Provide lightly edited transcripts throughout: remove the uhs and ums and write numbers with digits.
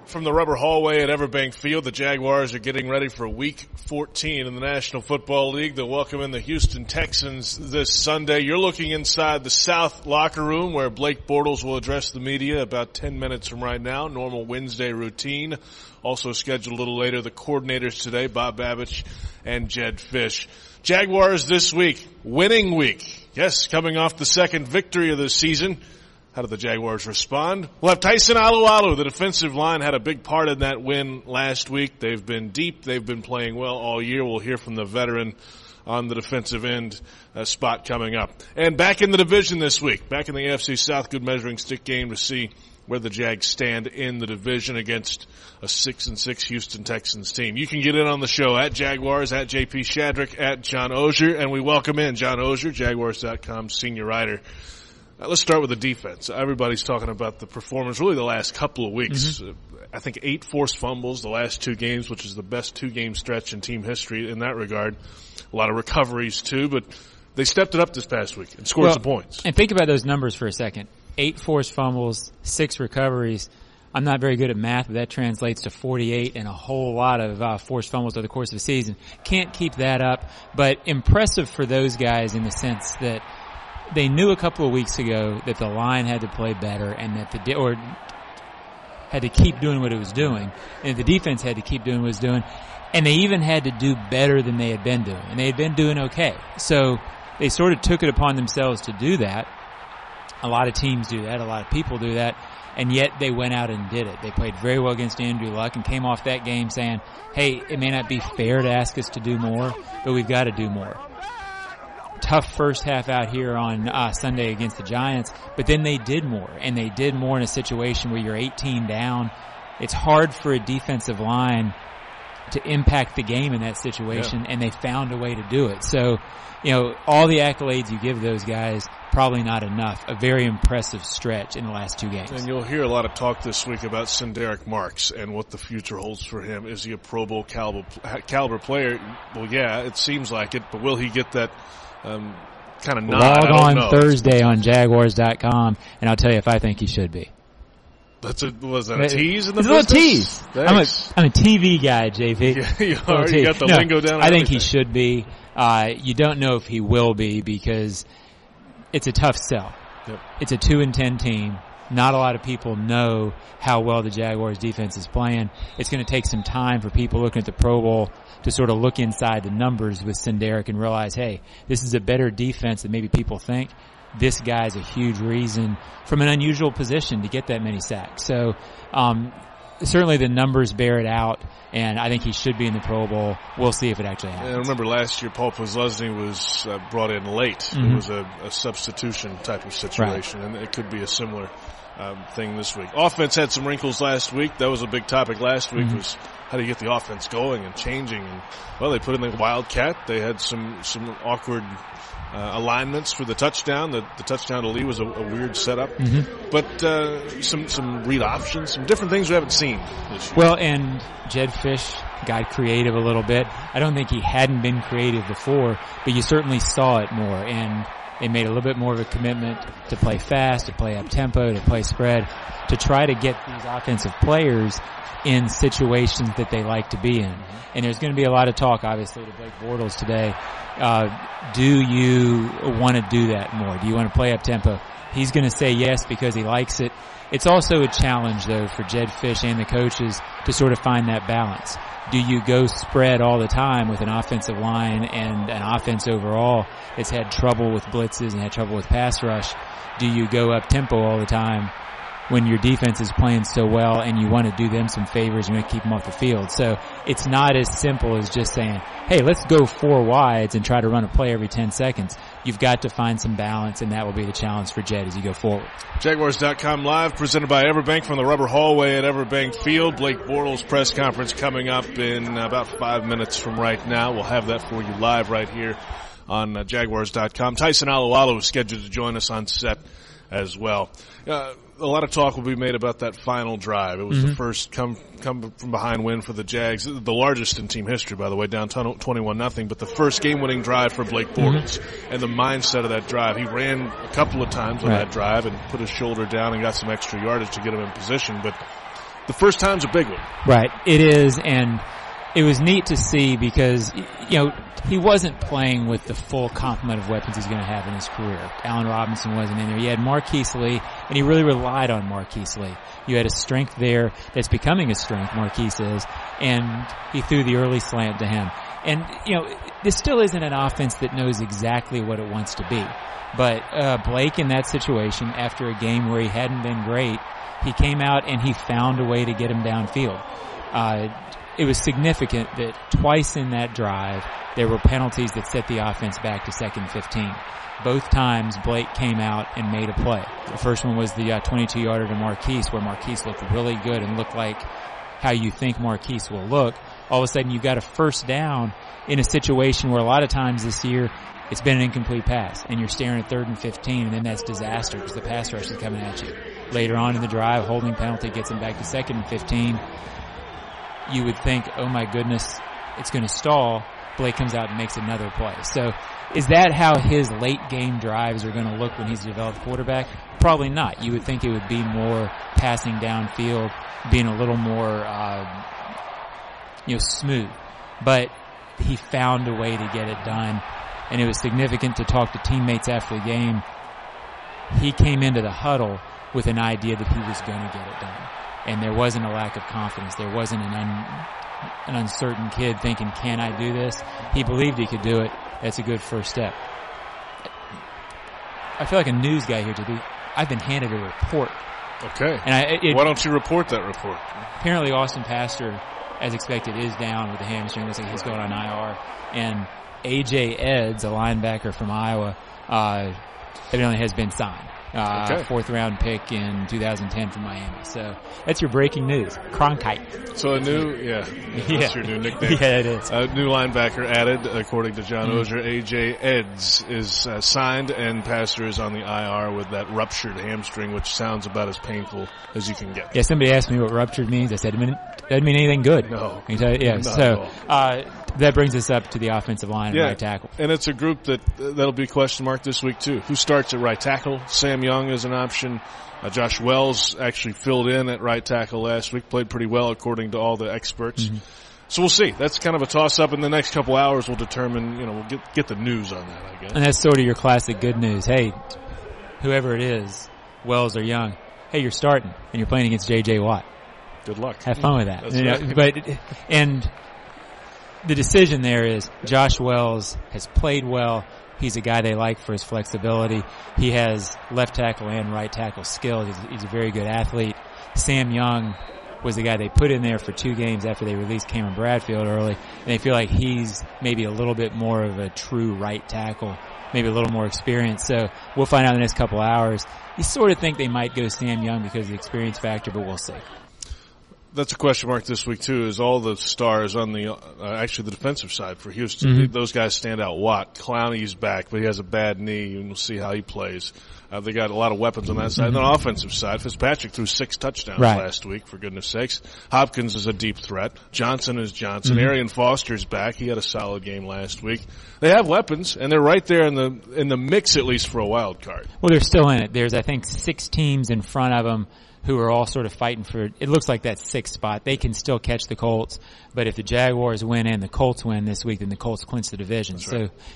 from the rubber hallway at Everbank Field. The Jaguars are getting ready for Week 14 in the National Football League. They'll welcome in the Houston Texans this Sunday. You're looking inside the South locker room where Blake Bortles will address the media about 10 minutes from right now. Normal Wednesday routine. Also scheduled a little later, the coordinators today, Bob Babich and Jedd Fisch. Jaguars this week, winning week. Yes, coming off the second victory of the season. How did the Jaguars respond? We'll have Tyson Alualu. The defensive line had a big part in that win last week. They've been deep. They've been playing well all year. We'll hear from the veteran on the defensive end spot coming up. And back in the division this week, back in the AFC South, good measuring stick game to see where the Jags stand in the division against a 6-6 Houston Texans team. You can get in on the show at Jaguars, at JP Shadrick, at John Oehser, and we welcome in John Oehser, Jaguars.com senior writer. Let's start with the defense. Everybody's talking about the performance really the last couple of weeks. I think 8 forced fumbles the last 2 games, which is the best 2-game stretch in team history in that regard. A lot of recoveries too, but they stepped it up this past week and scored some points. And think about those numbers for a second. 8 forced fumbles, 6 recoveries. I'm not very good at math, but that translates to 48 and a whole lot of forced fumbles over the course of the season. Can't keep that up, but impressive for those guys in the sense that they knew a couple of weeks ago that the line had to play better and that had to keep doing what it was doing, and the defense had to keep doing what it was doing, and they even had to do better than they had been doing, and they had been doing okay. So they sort of took it upon themselves to do that. A lot of teams do that, a lot of people do that, and yet they went out and did it. They played very well against Andrew Luck and came off that game saying, hey, it may not be fair to ask us to do more, but we've got to do more. Tough first half out here on Sunday against the Giants, but then they did more, and they did more in a situation where you're 18 down. It's hard for a defensive line to impact the game in that situation, and they found a way to do it. So, you know, all the accolades you give those guys, probably not enough. A very impressive stretch in the last 2 games. And you'll hear a lot of talk this week about Sindaric Marks and what the future holds for him. Is he a Pro Bowl caliber player? Well, yeah, it seems like it, but will he get that kind of nod? Log on Thursday on Jaguars.com, and I'll tell you if I think he should be. Was that a tease in the business? It's a little tease. I'm a TV guy, JP. Yeah, you are. You got the lingo down. I think he should be. You don't know if he will be because it's a tough sell. Yep. It's a 2-10 team. Not a lot of people know how well the Jaguars defense is playing. It's going to take some time for people looking at the Pro Bowl to sort of look inside the numbers with Sindaric and realize, hey, this is a better defense than maybe people think. This guy's a huge reason from an unusual position to get that many sacks. So, certainly the numbers bear it out, and I think he should be in the Pro Bowl. We'll see if it actually happens. I remember last year Paul Posluszny was brought in late. It was a substitution type of situation, and it could be a similar thing this week. Offense had some wrinkles last week. That was a big topic last week, was how do you get the offense going and changing. And, well, they put in the Wildcat. They had some awkward alignments for the touchdown. The touchdown to Lee was a weird setup. But some read options, some different things we haven't seen this year. Well, and Jedd Fisch got creative a little bit. I don't think he hadn't been creative before, but you certainly saw it more. And they made a little bit more of a commitment to play fast, to play up-tempo, to play spread, to try to get these offensive players in situations that they like to be in. And there's going to be a lot of talk, obviously, to Blake Bortles today. Do you want to do that more? Do you want to play up-tempo? He's going to say yes because he likes it. It's also a challenge, though, for Jedd Fisch and the coaches to sort of find that balance. Do you go spread all the time with an offensive line and an offense overall that's had trouble with blitzes and had trouble with pass rush? Do you go up-tempo all the time when your defense is playing so well and you want to do them some favors and you want to keep them off the field? So it's not as simple as just saying, hey, let's go 4 wides and try to run a play every 10 seconds. You've got to find some balance, and that will be the challenge for Jedd as you go forward. Jaguars.com Live, presented by Everbank from the rubber hallway at Everbank Field. Blake Bortles press conference coming up in about 5 minutes from right now. We'll have that for you live right here on Jaguars.com. Tyson Alualu is scheduled to join us on set as well. A lot of talk will be made about that final drive. It was the first come from behind win for the Jags, the largest in team history, by the way, down 21-0, but the first game-winning drive for Blake Bortles. And the mindset of that drive, he ran a couple of times on that drive and put his shoulder down and got some extra yardage to get him in position, but the first time's a big one. Right. It is, and it was neat to see because, he wasn't playing with the full complement of weapons he's going to have in his career. Allen Robinson wasn't in there. He had Marquise Lee, and he really relied on Marquise Lee. You had a strength there that's becoming a strength, Marquise is, and he threw the early slant to him. And, this still isn't an offense that knows exactly what it wants to be. But Blake, in that situation, after a game where he hadn't been great, he came out and he found a way to get him downfield. It was significant that twice in that drive there were penalties that set the offense back to 2nd 15. Both times Blake came out and made a play. The first one was the 22-yarder to Marquise, where Marquise looked really good and looked like how you think Marquise will look. All of a sudden you've got a first down in a situation where a lot of times this year it's been an incomplete pass, and you're staring at 3rd and 15, and then that's disaster because the pass rush is coming at you. Later on in the drive, holding penalty gets him back to 2nd and 15. You would think, oh my goodness, it's going to stall. Blake comes out and makes another play. So is that how his late game drives are going to look when he's a developed quarterback? Probably not. You would think it would be more passing downfield, being a little more, smooth. But he found a way to get it done. And it was significant to talk to teammates after the game. He came into the huddle with an idea that he was going to get it done. And there wasn't a lack of confidence. There wasn't an uncertain kid thinking, can I do this? He believed he could do it. That's a good first step. I feel like a news guy here today. I've been handed a report. Okay. And why don't you report that report? Apparently Austin Pastor, as expected, is down with the hamstring. Looks like he's going on IR. And A.J. Eds, a linebacker from Iowa, evidently has been signed. Okay. 4th round pick in 2010 from Miami. So that's your breaking news. Cronkite. So that's your new nickname. Yeah, it is. A new linebacker added, according to John Oehser. A.J. Eds is signed, and Pastor is on the IR with that ruptured hamstring, which sounds about as painful as you can get. Yeah, somebody asked me what ruptured means. I said, it doesn't mean anything good. No. Yeah, so that brings us up to the offensive line and right tackle. And it's a group that'll be a question mark this week, too. Who starts at right tackle? Sam Young is an option. Josh Wells actually filled in at right tackle last week, played pretty well according to all the experts. Mm-hmm. So we'll see. That's kind of a toss-up. In the next couple hours, we'll determine, we'll get the news on that, I guess. And that's sort of your classic good news. Hey, whoever it is, Wells or Young, hey, you're starting, and you're playing against J.J. Watt. Good luck. Have fun with that. That's right. And the decision there is Josh Wells has played well. He's a guy they like for his flexibility. He has left tackle and right tackle skills. He's a very good athlete. Sam Young was the guy they put in there for 2 games after they released Cameron Bradfield early, and they feel like he's maybe a little bit more of a true right tackle, maybe a little more experienced. So we'll find out in the next couple hours. You sort of think they might go Sam Young because of the experience factor, but we'll see. That's a question mark this week, too, is all the stars on the actually the defensive side for Houston. Mm-hmm. Those guys stand out. Watt, Clowney's back, but he has a bad knee, and we'll see how he plays. They got a lot of weapons on that side. And on the offensive side, Fitzpatrick threw 6 touchdowns last week, for goodness sakes. Hopkins is a deep threat. Johnson is Johnson. Mm-hmm. Arian Foster's back. He had a solid game last week. They have weapons, and they're right there in the mix, at least, for a wild card. Well, they're still in it. There's, I think, 6 teams in front of them who are all sort of fighting for, it looks like that 6th spot. They can still catch the Colts, but if the Jaguars win and the Colts win this week, then the Colts clinch the division. That's right. So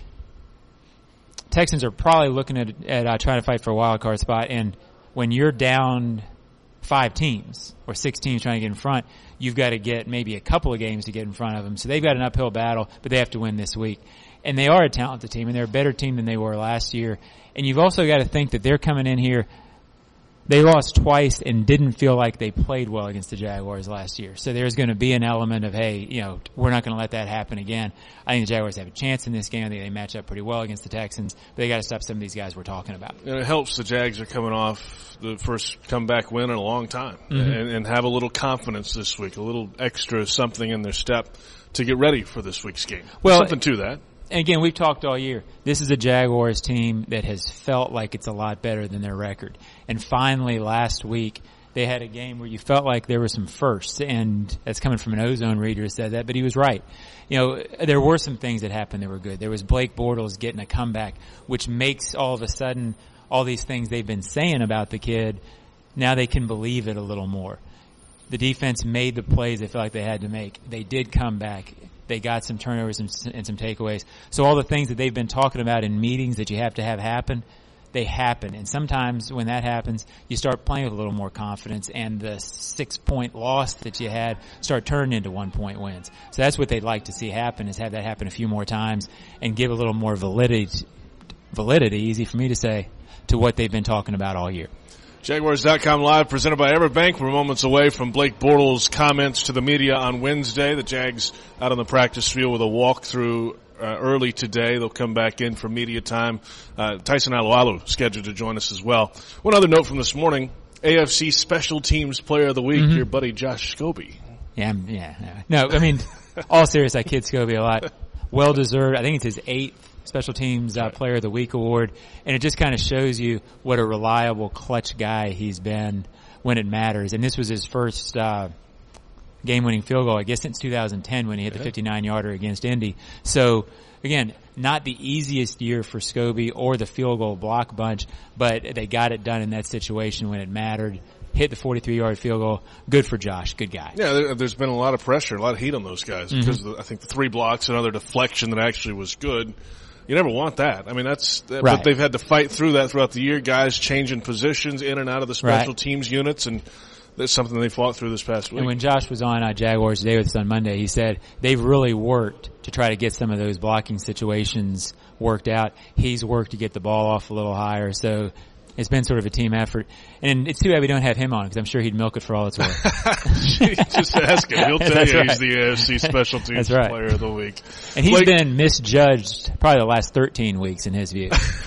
Texans are probably looking at trying to fight for a wild card spot, and when you're down 5 teams or 6 teams trying to get in front, you've got to get maybe a couple of games to get in front of them. So they've got an uphill battle, but they have to win this week. And they are a talented team, and they're a better team than they were last year. And you've also got to think that they're coming in here. They lost twice and didn't feel like they played well against the Jaguars last year. So there's going to be an element of, hey, we're not going to let that happen again. I think the Jaguars have a chance in this game. I think they match up pretty well against the Texans, but they got to stop some of these guys we're talking about. And it helps the Jags are coming off the first comeback win in a long time, mm-hmm. and have a little confidence this week, a little extra something in their step to get ready for this week's game. Well, something to that. And again, we've talked all year. This is a Jaguars team that has felt like it's a lot better than their record. And finally, last week, they had a game where you felt like there were some firsts. And that's coming from an Ozone reader who said that, but he was right. There were some things that happened that were good. There was Blake Bortles getting a comeback, which makes all of a sudden all these things they've been saying about the kid, now they can believe it a little more. the defense made the plays they felt like they had to make. They did come back. They got some turnovers and some takeaways. So all the things that they've been talking about in meetings that you have to have happen, they happen. And sometimes when that happens, you start playing with a little more confidence, and the 6-point loss that you had start turning into 1-point wins. So that's what they'd like to see happen, is have that happen a few more times and give a little more validity, easy for me to say, to what they've been talking about all year. Jaguars.com Live, presented by Everbank. We're moments away from Blake Bortles' comments to the media on Wednesday. The Jags out on the practice field with a walkthrough early today. They'll come back in for media time. Tyson Alualu scheduled to join us as well. One other note from this morning, AFC Special Teams Player of the Week, your buddy Josh Scobie. Yeah. No, I mean, all serious, I kid Scobie a lot. Well deserved. I think it's his 8th Special Teams Player of the Week award, and it just kind of shows you what a reliable, clutch guy he's been when it matters. And this was his first game-winning field goal, I guess, since 2010 when he hit the 59-yarder against Indy. So, again, not the easiest year for Scobie or the field goal block bunch, but they got it done in that situation when it mattered. Hit the 43-yard field goal. Good for Josh. Good guy. Yeah, there's been a lot of pressure, a lot of heat on those guys because I think the 3 blocks, another deflection that actually was good. You never want that. I mean, right. But they've had to fight through that throughout the year. Guys changing positions in and out of the special teams units, and that's something they fought through this past week. And when Josh was on Jaguars Today with us on Monday, he said they've really worked to try to get some of those blocking situations worked out. He's worked to get the ball off a little higher, so it's been sort of a team effort. And it's too bad we don't have him on, because I'm sure he'd milk it for all it's worth. Just ask him. He'll tell you right. He's the AFC Special Teams Player of the Week. And he's been misjudged probably the last 13 weeks in his view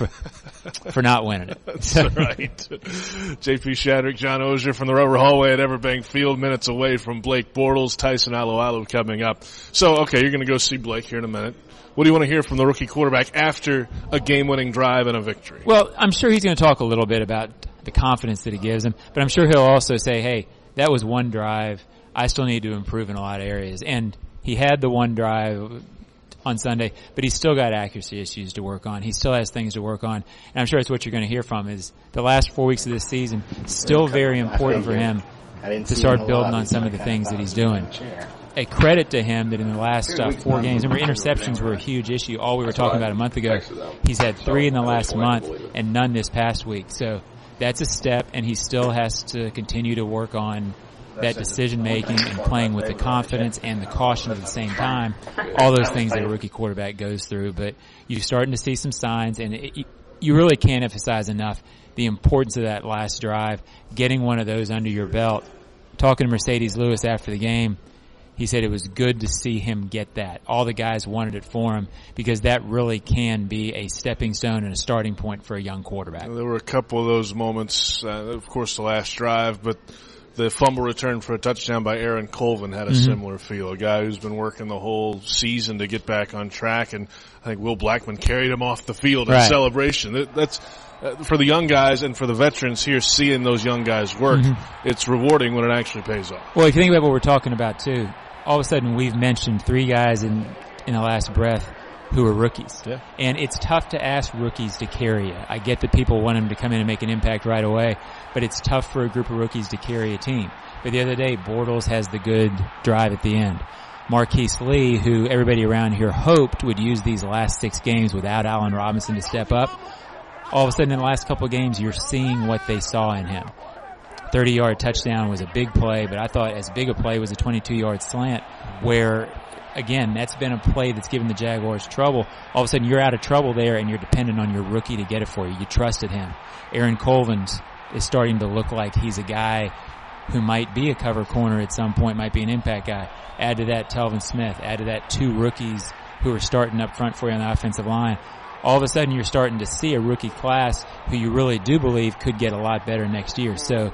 for not winning it. That's right. J.P. Shadrick, John Oehser from the Rubber Hallway at Everbank Field, minutes away from Blake Bortles. Tyson Alualu coming up. So, okay, you're going to go see Blake here in a minute. What do you want to hear from the rookie quarterback after a game-winning drive and a victory? Well, I'm sure he's going to talk a little bit about the confidence that he gives him, but I'm sure he'll also say, hey, that was one drive. I still need to improve in a lot of areas. And he had the one drive on Sunday, but he's still got accuracy issues to work on. He still has things to work on. And I'm sure that's what you're going to hear from is the last 4 weeks of this season, still very important for him to start building on some of the things that he's doing. A credit to him that in the last 4 games, remember interceptions were a huge issue, all we were talking about a month ago. He's had 3 in the last month and none this past week. So that's a step, and he still has to continue to work on that decision making and playing with the confidence and the caution at the same time. All those things that a rookie quarterback goes through. But you're starting to see some signs, and you really can't emphasize enough the importance of that last drive, getting one of those under your belt. Talking to Mercedes Lewis after the game, he said it was good to see him get that. All the guys wanted it for him because that really can be a stepping stone and a starting point for a young quarterback. There were a couple of those moments, of course the last drive, but the fumble return for a touchdown by Aaron Colvin had a similar feel. A guy who's been working the whole season to get back on track, and I think Will Blackman carried him off the field in celebration. That's for the young guys and for the veterans here, seeing those young guys work, it's rewarding when it actually pays off. Well, if you think about what we're talking about too, all of a sudden we've mentioned 3 guys in the last breath who are rookies. Yeah. And it's tough to ask rookies to carry you. I get that people want them to come in and make an impact right away, but it's tough for a group of rookies to carry a team. But the other day, Bortles has the good drive at the end. Marquise Lee, who everybody around here hoped would use these last 6 games without Allen Robinson to step up, all of a sudden in the last couple of games, you're seeing what they saw in him. 30-yard touchdown was a big play, but I thought as big a play was a 22-yard slant where, again, that's been a play that's given the Jaguars trouble. All of a sudden you're out of trouble there and you're dependent on your rookie to get it for you. You trusted him. Aaron Colvin is starting to look like he's a guy who might be a cover corner at some point, might be an impact guy. Add to that Telvin Smith. Add to that 2 rookies who are starting up front for you on the offensive line. All of a sudden you're starting to see a rookie class who you really do believe could get a lot better next year. So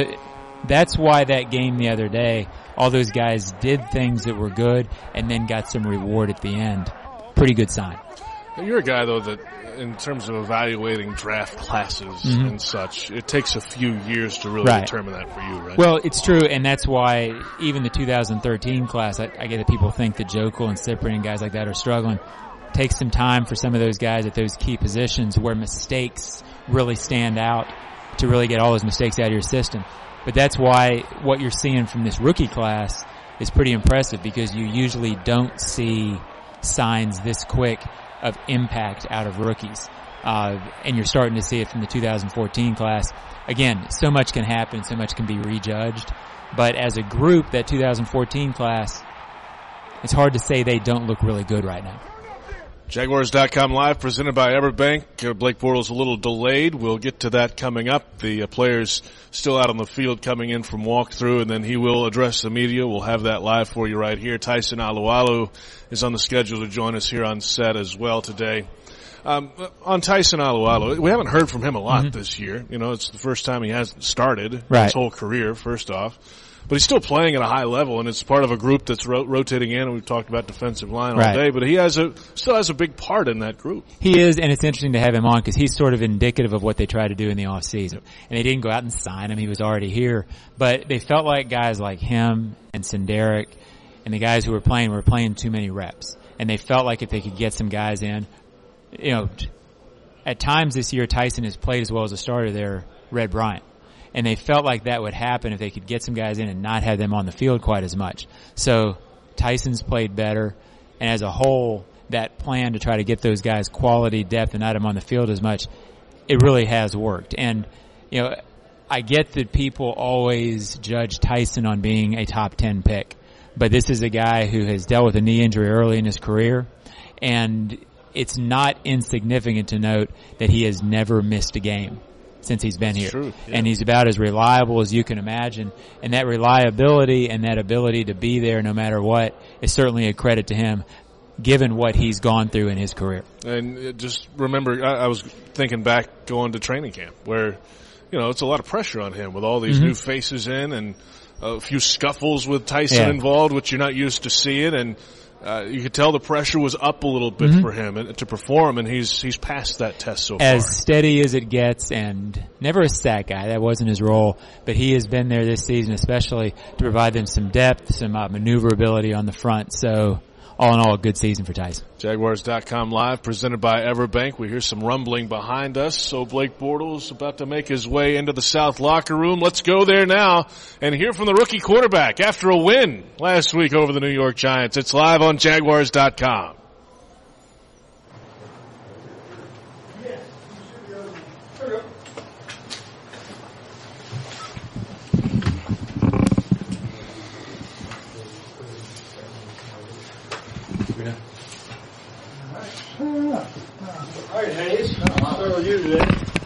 that's why that game the other day, all those guys did things that were good and then got some reward at the end. Pretty good sign. You're a guy, though, that in terms of evaluating draft classes and such, it takes a few years to really determine that for you, right? Well, it's true, and that's why even the 2013 class, I get that people think that Jokel and Cyprian and guys like that are struggling. It takes some time for some of those guys at those key positions where mistakes really stand out to really get all those mistakes out of your system. But that's why what you're seeing from this rookie class is pretty impressive, because you usually don't see signs this quick of impact out of rookies. And you're starting to see it from the 2014 class. Again, so much can happen, so much can be rejudged. But as a group, that 2014 class, it's hard to say they don't look really good right now. Jaguars.com Live, presented by EverBank. Blake Bortles a little delayed. We'll get to that coming up. The players still out on the field coming in from walkthrough, and then he will address the media. We'll have that live for you right here. Tyson Alualu is on the schedule to join us here on set as well today. On Tyson Alualu, we haven't heard from him a lot this year. You know, it's the first time he hasn't started his whole career, first off. But he's still playing at a high level, and it's part of a group that's rotating in, and we've talked about defensive line all day, but he still has a big part in that group. He is, and it's interesting to have him on because he's sort of indicative of what they tried to do in the offseason. And they didn't go out and sign him. He was already here. But they felt like guys like him and Senderic and the guys who were playing too many reps. And they felt like if they could get some guys in, you know, at times this year Tyson has played as well as a starter there, Red Bryant. And they felt like that would happen if they could get some guys in and not have them on the field quite as much. So Tyson's played better, and as a whole, that plan to try to get those guys quality depth and not them on the field as much, it really has worked. And, you know, I get that people always judge Tyson on being a top 10 pick, but this is a guy who has dealt with a knee injury early in his career, and it's not insignificant to note that he has never missed a game since he's been here. True, yeah. And he's about as reliable as you can imagine. And that reliability and that ability to be there no matter what is certainly a credit to him, given what he's gone through in his career. And just remember, I was thinking back going to training camp where, you know, it's a lot of pressure on him with all these new faces in and a few scuffles with Tyson involved, which you're not used to seeing. And you could tell the pressure was up a little bit for him to perform, and he's passed that test so far. As steady as it gets, and never a sack guy. That wasn't his role, but he has been there this season, especially to provide them some depth, some maneuverability on the front. So, all in all, a good season for Tyson. Jaguars.com Live, presented by EverBank. We hear some rumbling behind us, so Blake Bortles about to make his way into the South locker room. Let's go there now and hear from the rookie quarterback after a win last week over the New York Giants. It's live on Jaguars.com. All right, Hayes. I'll start with you today.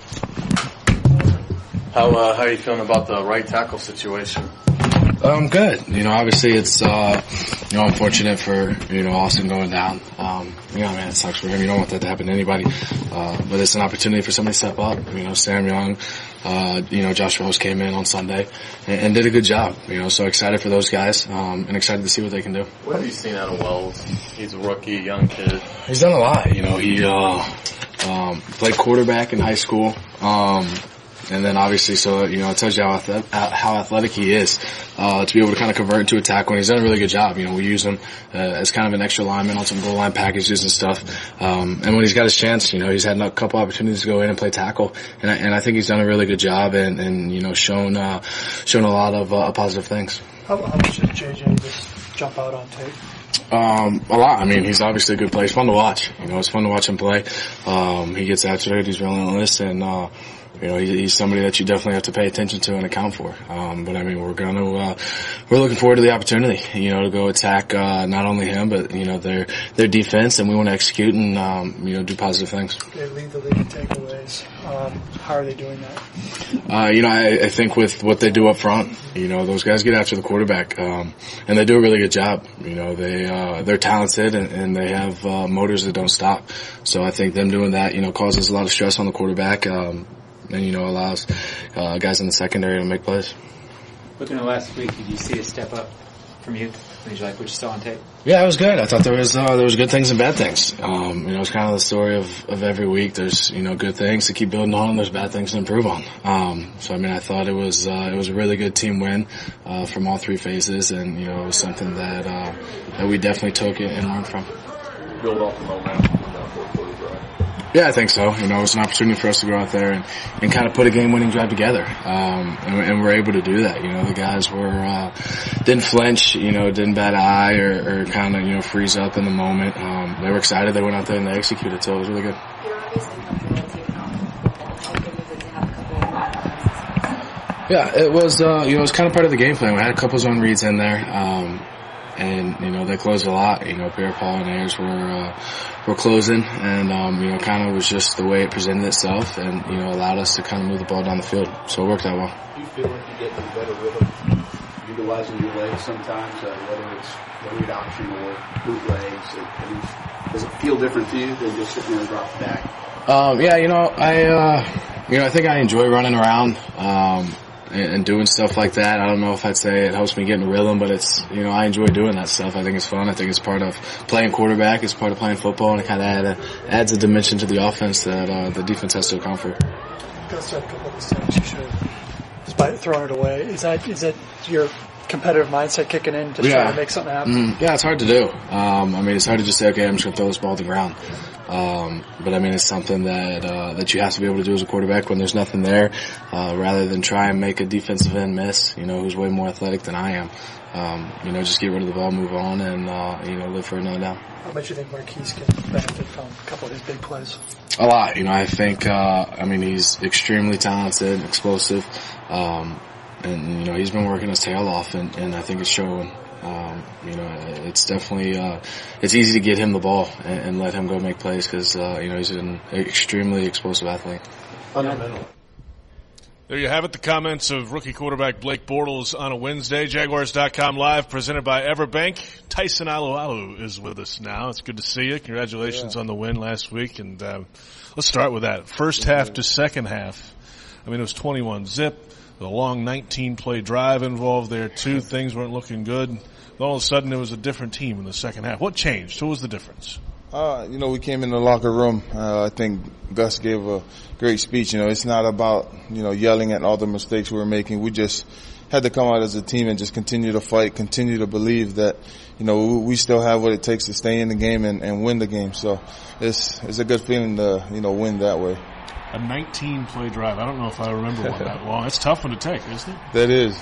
How are you feeling about the right tackle situation? Good. You know, obviously it's, unfortunate for, Austin going down. Man, it sucks for him. You don't want that to happen to anybody. But it's an opportunity for somebody to step up. Sam Young, Josh Rose came in on Sunday and did a good job. So excited for those guys, and excited to see what they can do. What have you seen out of Wells? He's a rookie, young kid. He's done a lot. He, played quarterback in high school. And then obviously, so, it tells you how athletic he is, to be able to kind of convert into a tackle. And he's done a really good job. We use him, as kind of an extra lineman on some goal line packages and stuff. And when he's got his chance, he's had a couple opportunities to go in and play tackle. And I think he's done a really good job and shown a lot of, positive things. How much did JJ just jump out on tape? A lot. I mean, he's obviously a good player. It's fun to watch. It's fun to watch him play. He gets after it. He's relentless and, he's somebody that you definitely have to pay attention to and account for. But I mean, we're looking forward to the opportunity, to go attack, not only him, but, their defense, and we want to execute and, do positive things. They lead the league in takeaways. How are they doing that? I think with what they do up front, those guys get after the quarterback, and they do a really good job. They're talented and they have, motors that don't stop. So I think them doing that, causes a lot of stress on the quarterback, and allows guys in the secondary to make plays. Looking at last week, did you see a step up from you? Did you like what you saw on tape? Yeah, it was good. I thought there was good things and bad things. It's kind of the story of every week. There's good things to keep building on, and there's bad things to improve on. So I mean, I thought it was a really good team win from all three phases, and it was something that we definitely took it and learned from. Build off the momentum from that fourth quarter drive. Yeah, I think so. It was an opportunity for us to go out there and kind of put a game-winning drive together. And we're able to do that. The guys didn't flinch, didn't bat an eye or kind of, freeze up in the moment. They were excited. They went out there and they executed, so it was really good. Yeah, it was, it was kind of part of the game plan. We had a couple zone reads in there. And, they closed a lot. Pierre Paul and Ayers were closing and, kind of was just the way it presented itself and, allowed us to kind of move the ball down the field. So it worked out well. Do you feel like you get in a better rhythm utilizing your legs sometimes, whether it's the read option or bootlegs? Does it feel different to you than just sitting there and dropping back? I think I enjoy running around, and doing stuff like that. I don't know if I'd say it helps me get in a rhythm, but it's, I enjoy doing that stuff. I think it's fun. I think it's part of playing quarterback. It's part of playing football, and it kind of adds a dimension to the offense that the defense has to account for. Gus said a couple of mistakes you should, despite throwing it away. Is that your competitive mindset kicking in, just trying to make something happen? Yeah, it's hard to do. It's hard to just say, okay, I'm just going to throw this ball to the ground. But it's something that you have to be able to do as a quarterback when there's nothing there, rather than try and make a defensive end miss, who's way more athletic than I am. Just get rid of the ball, move on, and, live for another down. How much do you think Marquise can benefit from a couple of his big plays? A lot. I think, he's extremely talented, explosive, and, he's been working his tail off, and I think it's showing. It's definitely, it's easy to get him the ball and let him go make plays because, he's an extremely explosive athlete. Fundamental. There you have it, the comments of rookie quarterback Blake Bortles on a Wednesday. Jaguars.com Live, presented by Everbank. Tyson Alualu is with us now. It's good to see you. Congratulations on the win last week. And let's start with that. First half to second half, it was 21-zip. The long 19-play drive involved there, too. Things weren't looking good. All of a sudden, it was a different team in the second half. What changed? What was the difference? We came in the locker room. I think Gus gave a great speech. It's not about, yelling at all the mistakes we were making. We just had to come out as a team and just continue to fight, continue to believe that, we still have what it takes to stay in the game and win the game. So it's a good feeling to, win that way. A 19-play drive. I don't know if I remember one that long. It's a tough one to take, isn't it? That is.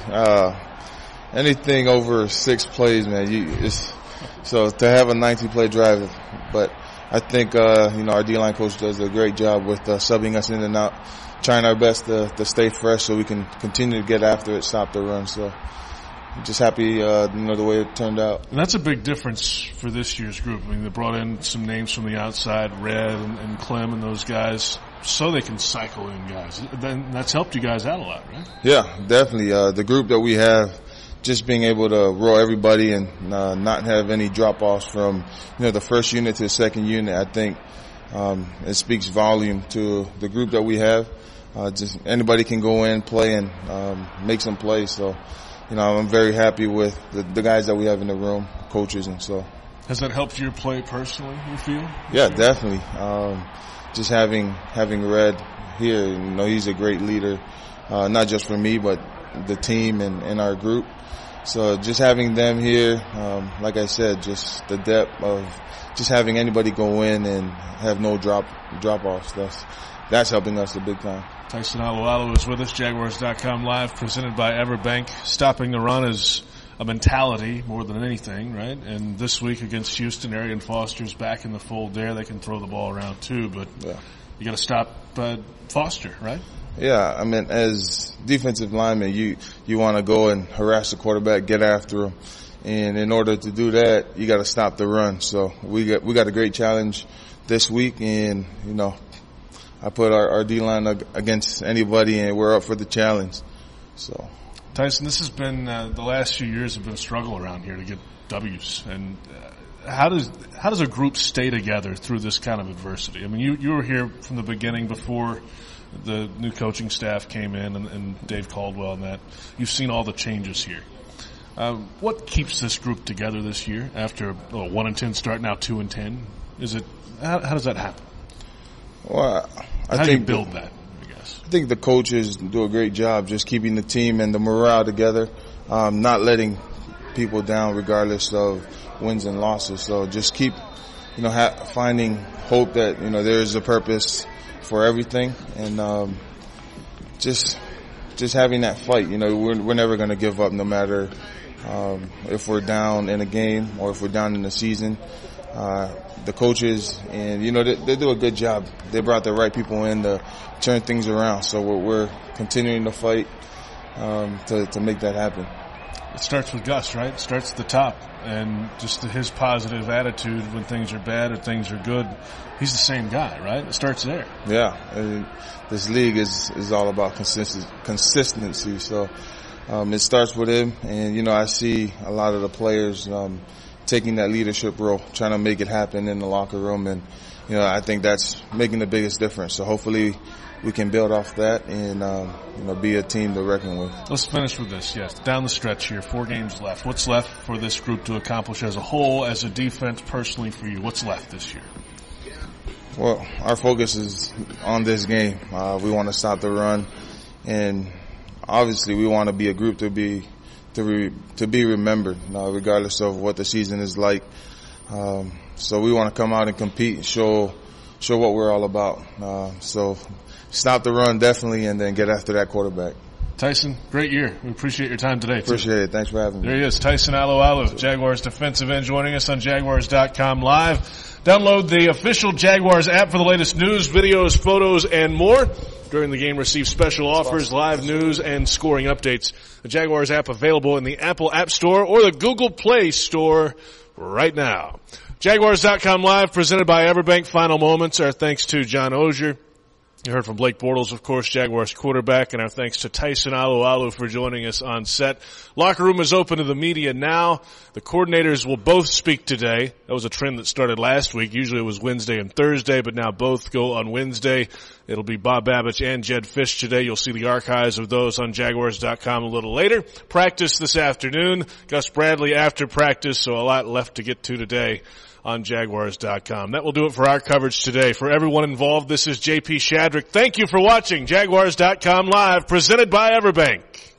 Anything over 6 plays, man, so to have a 19-play drive, but I think, our D-line coach does a great job with subbing us in and out, trying our best to stay fresh so we can continue to get after it, stop the run. So I'm just happy, the way it turned out. And that's a big difference for this year's group. They brought in some names from the outside, Red and Clem and those guys, so they can cycle in guys. Then that's helped you guys out a lot, right? Yeah, definitely. The group that we have, just being able to roll everybody and not have any drop-offs from, the first unit to the second unit, I think it speaks volume to the group that we have. Just anybody can go in, play, and make some plays. So, I'm very happy with the guys that we have in the room, coaches, and so. Has that helped your play personally, you feel? Yeah, definitely. Just having Red here, he's a great leader, not just for me, but the team and our group. So just having them here, like I said, just the depth of just having anybody go in and have no drop-offs, that's helping us a big time. Tyson Alualu is with us, Jaguars.com Live, presented by Everbank. Stopping the run is a mentality more than anything, right? And this week against Houston, Arian Foster's back in the fold there. They can throw the ball around too, but you got to stop Foster, right? Yeah, as defensive linemen, you want to go and harass the quarterback, get after him, and in order to do that, you got to stop the run. So we got a great challenge this week, and I put our D-line against anybody, and we're up for the challenge. So, Tyson, this has been the last few years have been a struggle around here to get W's, and how does a group stay together through this kind of adversity? You were here from the beginning before the new coaching staff came in and Dave Caldwell and that. You've seen all the changes here. What keeps this group together this year after a 1-10 start, now 2-10? How does that happen? Well, how do you build that, I guess? I think the coaches do a great job just keeping the team and the morale together, not letting people down regardless of wins and losses. So just keep finding hope that, there is a purpose for everything, and just having that fight. We're never going to give up, no matter if we're down in a game or if we're down in the season. The coaches and they do a good job. They brought the right people in to turn things around. So we're continuing to fight to make that happen. It starts with Gus, right? It starts at the top, and just his positive attitude when things are bad or things are good. He's the same guy, right? It starts there. Yeah, this league is all about consistency. So it starts with him, and I see a lot of the players taking that leadership role, trying to make it happen in the locker room, and I think that's making the biggest difference. So hopefully we can build off that and be a team to reckon with. Let's finish with this. Yes, down the stretch here, 4 games left. What's left for this group to accomplish as a whole, as a defense, personally for you? What's left this year? Well, our focus is on this game. We want to stop the run, and obviously we want to be a group to be remembered, regardless of what the season is like. So we want to come out and compete and show what we're all about. So stop the run, definitely, and then get after that quarterback. Tyson, great year. We appreciate your time today. Appreciate it. Thanks for having me. There he is, Tyson Alualu, Jaguars defensive end, joining us on Jaguars.com Live. Download the official Jaguars app for the latest news, videos, photos, and more. During the game, receive special offers, live news, and scoring updates. The Jaguars app available in the Apple App Store or the Google Play Store right now. Jaguars.com Live, presented by Everbank. Final moments. Our thanks to John Ogier. You heard from Blake Bortles, of course, Jaguars quarterback, and our thanks to Tyson Alualu for joining us on set. Locker room is open to the media now. The coordinators will both speak today. That was a trend that started last week. Usually it was Wednesday and Thursday, but now both go on Wednesday. It'll be Bob Babich and Jed Fish today. You'll see the archives of those on Jaguars.com a little later. Practice this afternoon. Gus Bradley after practice, so a lot left to get to today on Jaguars.com. That will do it for our coverage today. For everyone involved, this is JP Shadrick. Thank you for watching Jaguars.com Live, presented by Everbank.